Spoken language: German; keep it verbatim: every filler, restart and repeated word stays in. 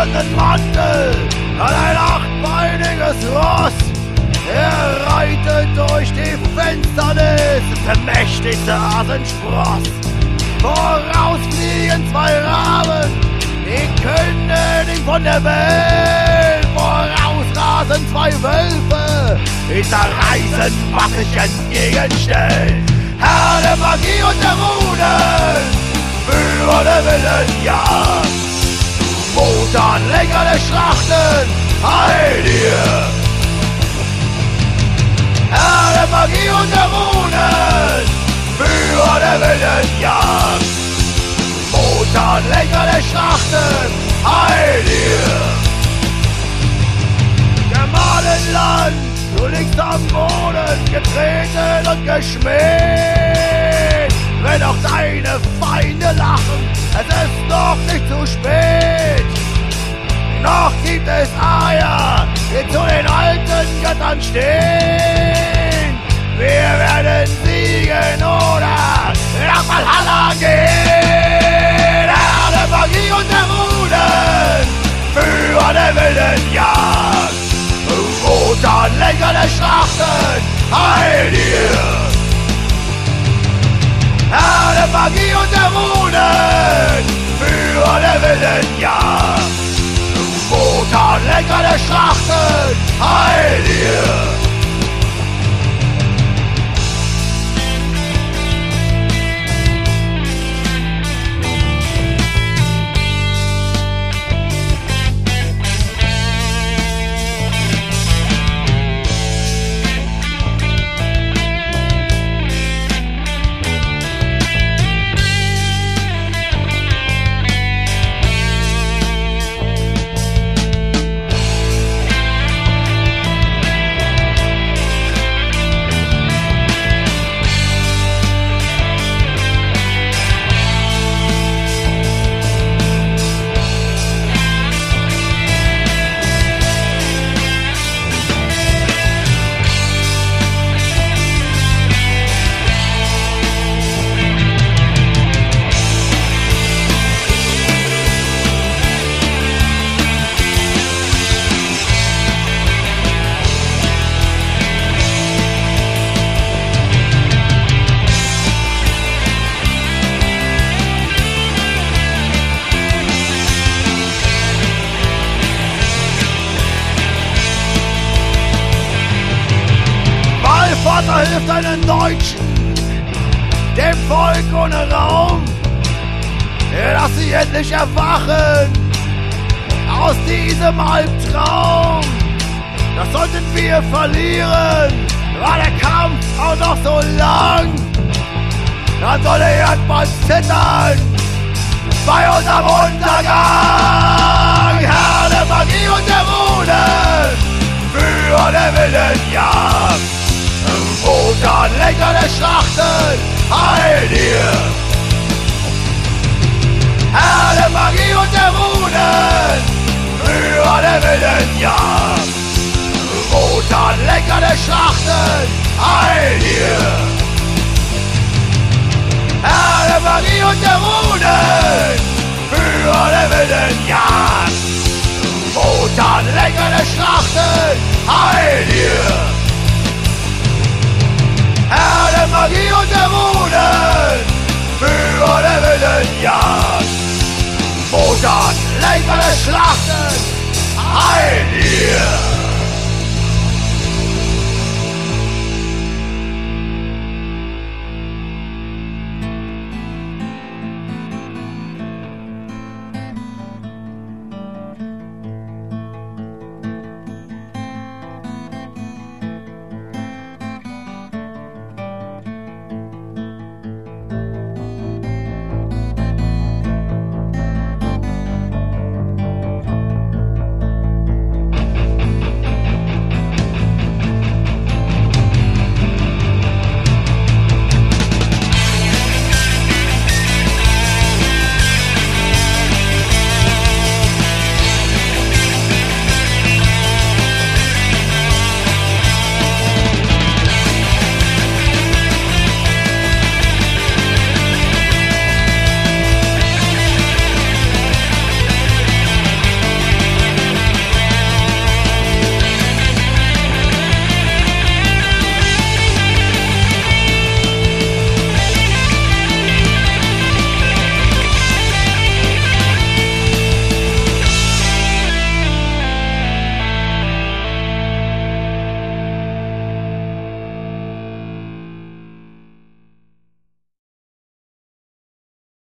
goldenen Mantel hat ein achtbeiniges Ross. Er reitet durch die Finsternis, der mächtigste Asenspross. Voraus fliegen zwei Raben, die Königin von der Welt. Voraus rasen zwei Wölfe, die zerreißen, was sich entgegenstellt. Herr der Magie und der Runen, Führer der Willen, ja. Wotanlenker der Schlachten, heil dir. Herr der Magie und der Runen, Führer der Wilden, ja. Wotanlenker der Schlachten, heil dir. Gemalenland, du liegst am Boden, getreten und geschmäht. Wenn auch deine Feinde lachen, es ist noch nicht zu spät. Noch gibt es Eier, die zu den alten Göttern stehen. Wir werden siegen oder nach Valhalla gehen. Herr der Magie und der Runen, Führer der wilden Jagd. Wotanlenker der Schlachten, heil dir. Herr der Magie und der Runen, Führer der wilden Jagd. Wotanlenker der Schlachten, heil dir. Vater hilft einen Deutschen, dem Volk ohne Raum, dass sie endlich erwachen aus diesem Albtraum. Das sollten wir verlieren, war der Kampf auch noch so lang. Dann soll der Erdball zittern bei unserem Untergang. Herr der Magie und der Runen, Führer der wilden Jagd. Wotanlenker der Schlachten, heil dir. Herr der Magie und der Runen, Führer der wilden Jagd. Wotanlenker der Schlachten, heil dir. Herr der Magie und der Runen, Führer der wilden Jagd. Wotanlenker der Schlachten, heil dir. Herr der Magie und der Runen, Führer der wilden Jagd. Wotanlenker der Schlachten, heil dir.